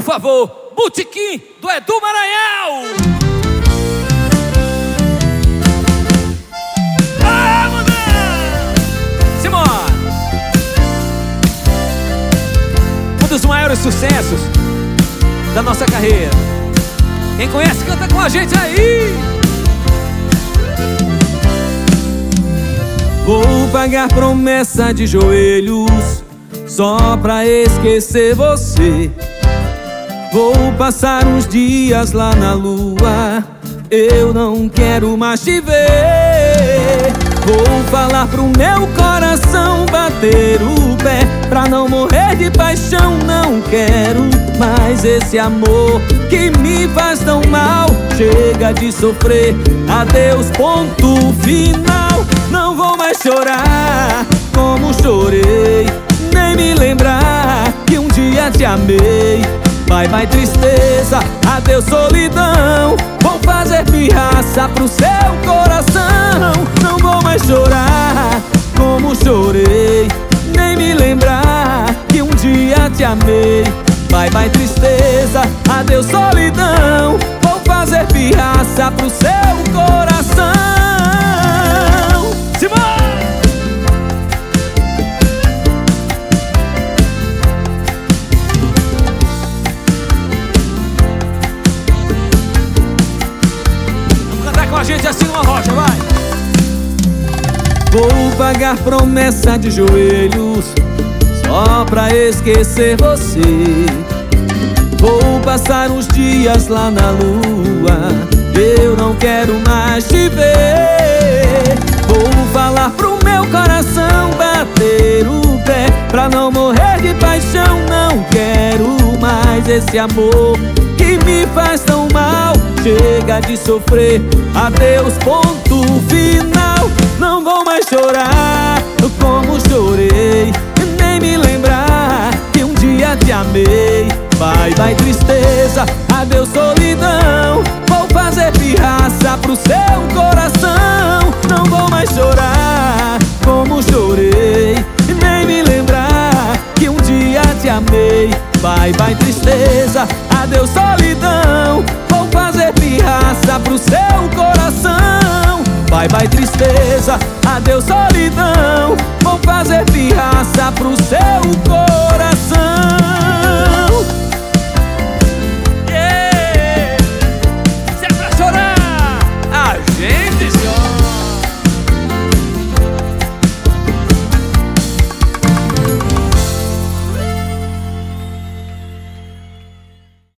favor, Botequim do Edu Maranhão. Vamos, Simone! Um dos maiores sucessos da nossa carreira. Quem conhece, canta com a gente aí. Vou pagar promessa de joelhos só pra esquecer você. Vou passar uns dias lá na lua, eu não quero mais te ver. Vou falar pro meu coração bater o pé, pra não morrer de paixão. Não quero mais esse amor que me faz tão mal. Chega de sofrer, adeus, ponto final. Não vou mais chorar como chorei, nem me lembrar que um dia te amei. Bye bye tristeza, adeus solidão. Vou fazer pirraça pro seu coração. Não vou mais chorar como chorei, nem me lembrar que um dia te amei. Bye bye tristeza, adeus solidão. Vou fazer pirraça pro seu coração. Simone! Com a gente assim numa rocha, vai! Vou pagar promessa de joelhos só pra esquecer você. Vou passar uns dias lá na lua, eu não quero mais te ver. Vou falar pro meu coração bater o pé, pra não morrer de paixão. Não quero mais esse amor que me faz tão mal. Chega de sofrer, adeus, ponto final. Não vou mais chorar como chorei, nem me lembrar que um dia te amei. Bye bye tristeza, adeus solidão. Vou fazer pirraça pro seu coração. Não vou mais chorar como chorei, nem me lembrar que um dia te amei. Bye bye tristeza, adeus solidão. Vou fazer pirraça pro seu coração. Bye bye tristeza, adeus solidão. Vou fazer pirraça pro seu coração.